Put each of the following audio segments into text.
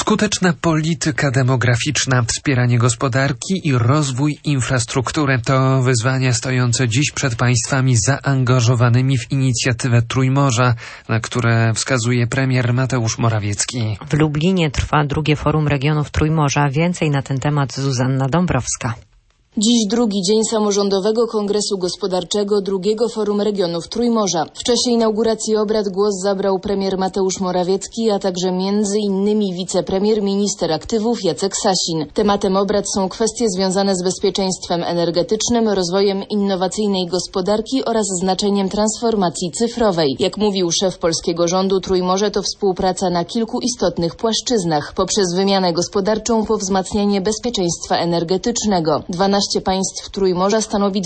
Skuteczna polityka demograficzna, wspieranie gospodarki i rozwój infrastruktury to wyzwania stojące dziś przed państwami zaangażowanymi w inicjatywę Trójmorza, na które wskazuje premier Mateusz Morawiecki. W Lublinie trwa drugie Forum Regionów Trójmorza. Więcej na ten temat Zuzanna Dąbrowska. Dziś drugi dzień samorządowego kongresu gospodarczego drugiego Forum Regionów Trójmorza. W czasie inauguracji obrad głos zabrał premier Mateusz Morawiecki, a także m.in. wicepremier, minister aktywów Jacek Sasin. Tematem obrad są kwestie związane z bezpieczeństwem energetycznym, rozwojem innowacyjnej gospodarki oraz znaczeniem transformacji cyfrowej. Jak mówił szef polskiego rządu, Trójmorze to współpraca na kilku istotnych płaszczyznach, poprzez wymianę gospodarczą po wzmacnianie bezpieczeństwa energetycznego. 12 państw Trójmorza stanowi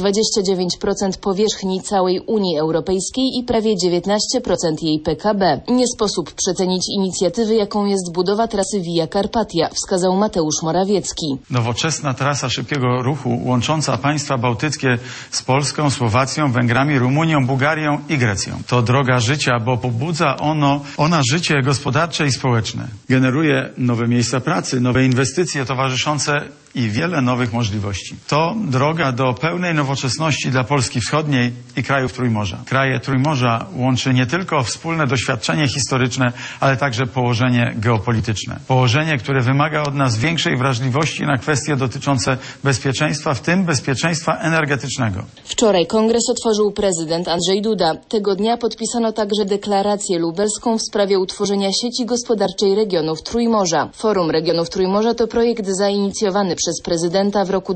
29% powierzchni całej Unii Europejskiej i prawie 19% jej PKB. Nie sposób przecenić inicjatywy, jaką jest budowa trasy Via Carpatia, wskazał Mateusz Morawiecki. Nowoczesna trasa szybkiego ruchu łącząca państwa bałtyckie z Polską, Słowacją, Węgrami, Rumunią, Bułgarią i Grecją. To droga życia, bo pobudza ona życie gospodarcze i społeczne. Generuje nowe miejsca pracy, nowe inwestycje towarzyszące i wiele nowych możliwości. To droga do pełnej nowoczesności dla Polski Wschodniej i krajów Trójmorza. Kraje Trójmorza łączy nie tylko wspólne doświadczenie historyczne, ale także położenie geopolityczne. Położenie, które wymaga od nas większej wrażliwości na kwestie dotyczące bezpieczeństwa, w tym bezpieczeństwa energetycznego. Wczoraj kongres otworzył prezydent Andrzej Duda. Tego dnia podpisano także deklarację lubelską w sprawie utworzenia sieci gospodarczej regionów Trójmorza. Forum Regionów Trójmorza to projekt zainicjowany przez prezydenta w roku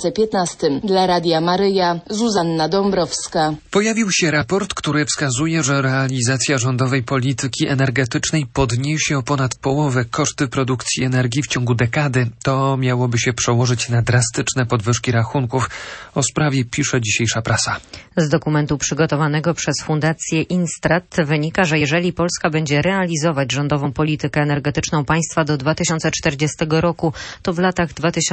2015. Dla Radia Maryja, Zuzanna Dąbrowska. Pojawił się raport, który wskazuje, że realizacja rządowej polityki energetycznej podniesie o ponad połowę koszty produkcji energii w ciągu dekady. To miałoby się przełożyć na drastyczne podwyżki rachunków. O sprawie pisze dzisiejsza prasa. Z dokumentu przygotowanego przez Fundację Instrat wynika, że jeżeli Polska będzie realizować rządową politykę energetyczną państwa do 2040 roku, to w latach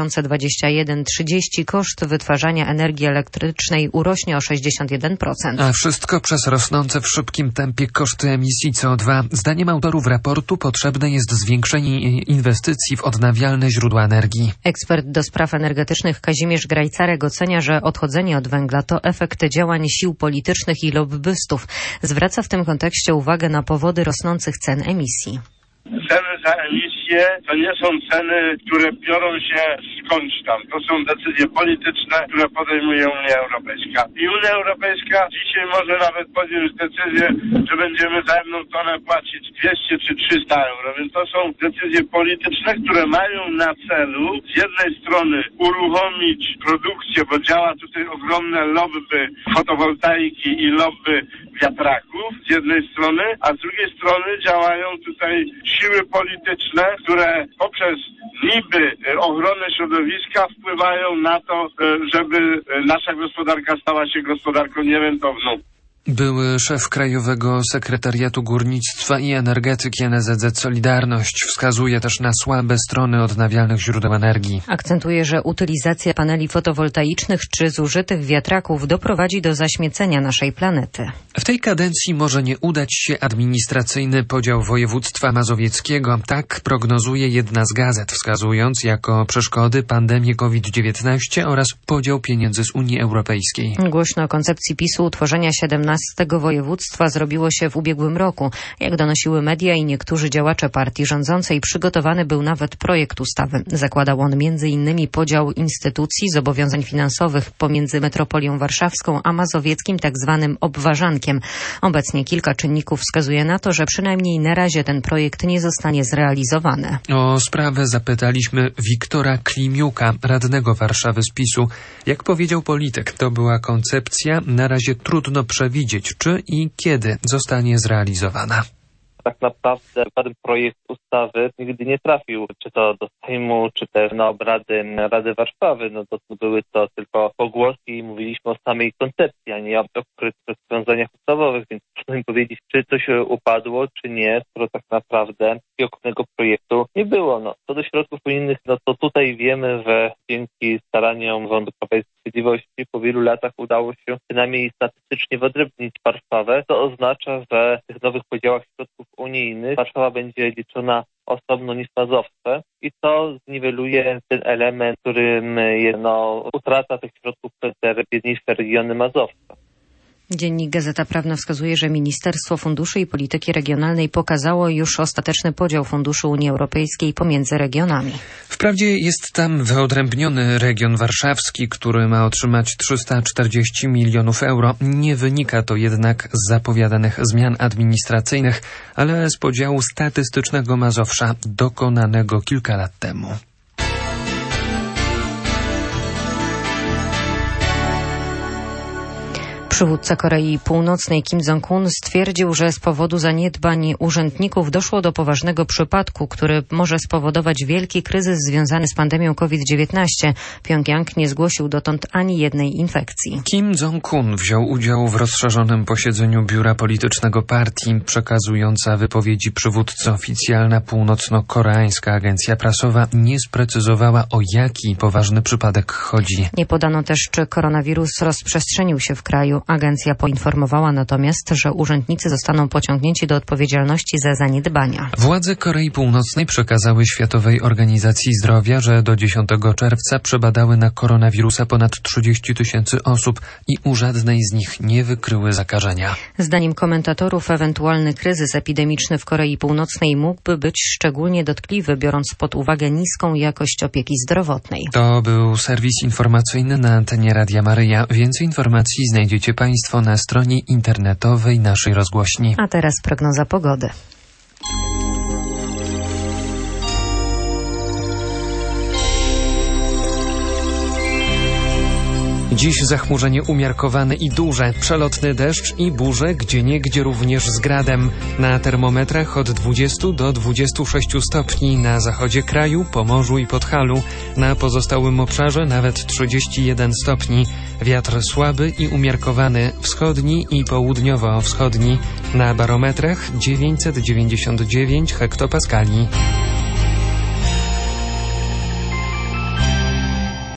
2021-30 koszt wytwarzania energii elektrycznej urośnie o 61%. A wszystko przez rosnące w szybkim tempie koszty emisji CO2. Zdaniem autorów raportu potrzebne jest zwiększenie inwestycji w odnawialne źródła energii. Ekspert do spraw energetycznych Kazimierz Grajcarek ocenia, że odchodzenie od węgla to efekt działań sił politycznych i lobbystów. Zwraca w tym kontekście uwagę na powody rosnących cen emisji. Ceny za emisję to nie są ceny, które biorą się skądś tam. To są decyzje polityczne, które podejmuje Unia Europejska. I Unia Europejska dzisiaj może nawet podjąć decyzję, że będziemy za jedną tonę płacić 200 czy 300 euro. Więc to są decyzje polityczne, które mają na celu z jednej strony uruchomić produkcję, bo działa tutaj ogromne lobby fotowoltaiki i lobby wiatraków z jednej strony, a z drugiej strony działają tutaj siły polityczne, które poprzez niby ochronę środowiska wpływają na to, żeby nasza gospodarka stała się gospodarką nierentowną. Były szef Krajowego Sekretariatu Górnictwa i Energetyki NSZZ Solidarność wskazuje też na słabe strony odnawialnych źródeł energii. Akcentuje, że utylizacja paneli fotowoltaicznych czy zużytych wiatraków doprowadzi do zaśmiecenia naszej planety. W tej kadencji może nie udać się administracyjny podział województwa mazowieckiego. Tak prognozuje jedna z gazet, wskazując jako przeszkody pandemię COVID-19 oraz podział pieniędzy z Unii Europejskiej. Głośno o koncepcji PiS-u utworzenia 17 województwa zrobiło się w ubiegłym roku. Jak donosiły media i niektórzy działacze partii rządzącej, przygotowany był nawet projekt ustawy. Zakładał on m.in. podział instytucji, zobowiązań finansowych pomiędzy metropolią warszawską a mazowieckim tzw. obwarzankiem. Obecnie kilka czynników wskazuje na to, że przynajmniej na razie ten projekt nie zostanie zrealizowany. O sprawę zapytaliśmy Wiktora Klimiuka, radnego Warszawy z PiS-u. Jak powiedział polityk, to była koncepcja, na razie trudno przewidzieć, czy i kiedy zostanie zrealizowana. Tak naprawdę żaden projekt ustawy nigdy nie trafił, czy to do Sejmu, czy też na obrady Rady Warszawy. No to były to tylko pogłoski i mówiliśmy o samej koncepcji, a nie o konkretnych rozwiązaniach ustawowych, więc trudno mi powiedzieć, czy to się upadło, czy nie, skoro tak naprawdę takiego projektu nie było. No, co do środków unijnych, no to tutaj wiemy, że dzięki staraniom rządu Prawa i Sprawiedliwości po wielu latach udało się przynajmniej statystycznie wyodrębnić Warszawę. To oznacza, że w tych nowych podziałach środków unijnych Warszawa będzie liczona osobno niż Mazowsze i to zniweluje ten element, którym jest utrata tych środków przez te biedniejsze regiony mazowskie. Dziennik Gazeta Prawna wskazuje, że Ministerstwo Funduszy i Polityki Regionalnej pokazało już ostateczny podział funduszy Unii Europejskiej pomiędzy regionami. Wprawdzie jest tam wyodrębniony region warszawski, który ma otrzymać 340 milionów euro. Nie wynika to jednak z zapowiadanych zmian administracyjnych, ale z podziału statystycznego Mazowsza dokonanego kilka lat temu. Przywódca Korei Północnej Kim Jong-un stwierdził, że z powodu zaniedbań urzędników doszło do poważnego przypadku, który może spowodować wielki kryzys związany z pandemią COVID-19. Pjongjang nie zgłosił dotąd ani jednej infekcji. Kim Jong-un wziął udział w rozszerzonym posiedzeniu biura politycznego partii. Przekazująca wypowiedzi przywódcy oficjalna północno-koreańska agencja prasowa nie sprecyzowała, o jaki poważny przypadek chodzi. Nie podano też, czy koronawirus rozprzestrzenił się w kraju. Agencja poinformowała natomiast, że urzędnicy zostaną pociągnięci do odpowiedzialności za zaniedbania. Władze Korei Północnej przekazały Światowej Organizacji Zdrowia, że do 10 czerwca przebadały na koronawirusa ponad 30 000 osób i u żadnej z nich nie wykryły zakażenia. Zdaniem komentatorów ewentualny kryzys epidemiczny w Korei Północnej mógłby być szczególnie dotkliwy, biorąc pod uwagę niską jakość opieki zdrowotnej. To był serwis informacyjny na antenie Radia Maryja. Więcej informacji znajdziecie Państwo na stronie internetowej naszej rozgłośni. A teraz prognoza pogody. Dziś zachmurzenie umiarkowane i duże, przelotny deszcz i burze, gdzieniegdzie również z gradem. Na termometrach od 20 do 26 stopni na zachodzie kraju, Pomorzu i Podhalu. Na pozostałym obszarze nawet 31 stopni. Wiatr słaby i umiarkowany, wschodni i południowo-wschodni. Na barometrach 999 hektopaskali.